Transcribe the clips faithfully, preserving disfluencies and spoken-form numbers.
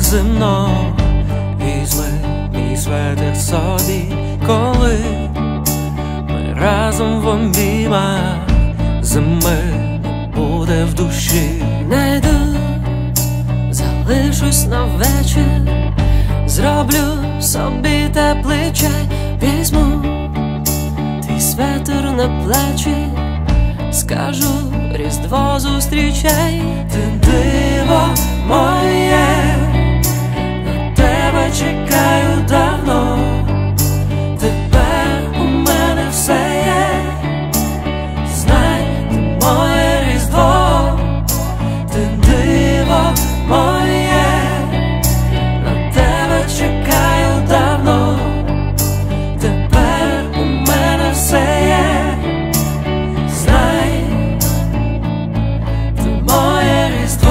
земно, візьми мій светер собі, коли ми разом в обіймах, зими не буде в душі. Не йду, залишусь на вечір, зроблю собі теплий чай, візьму твій светер на плечі, скажу Різдво зустрічай. Ти диво моє, на тебе чекаю давно, тепер у мене все є, знай, ти моє Різдво, ти диво моє, на тебе чекаю давно, тепер у мене все є, знай, ти моє Різдво.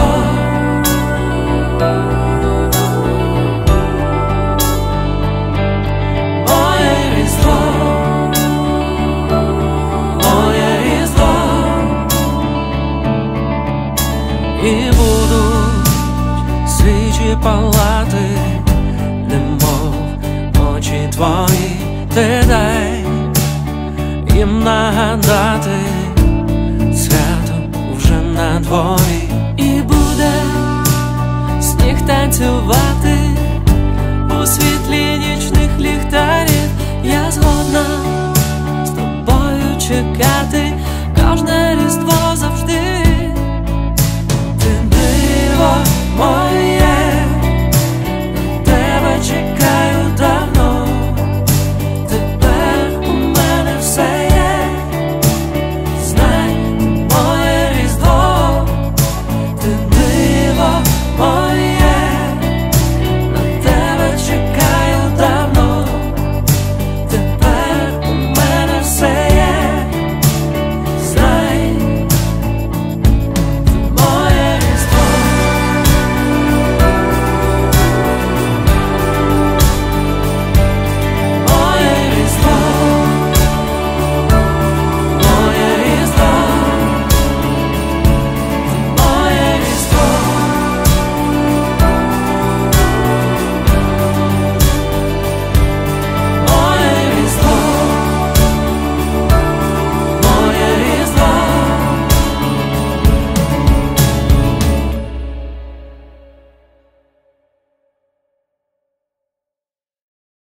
І будуть свічі палати, немов очі твої, ти дай їм нагадати, свято вже на дворі. І буде сніг танцювати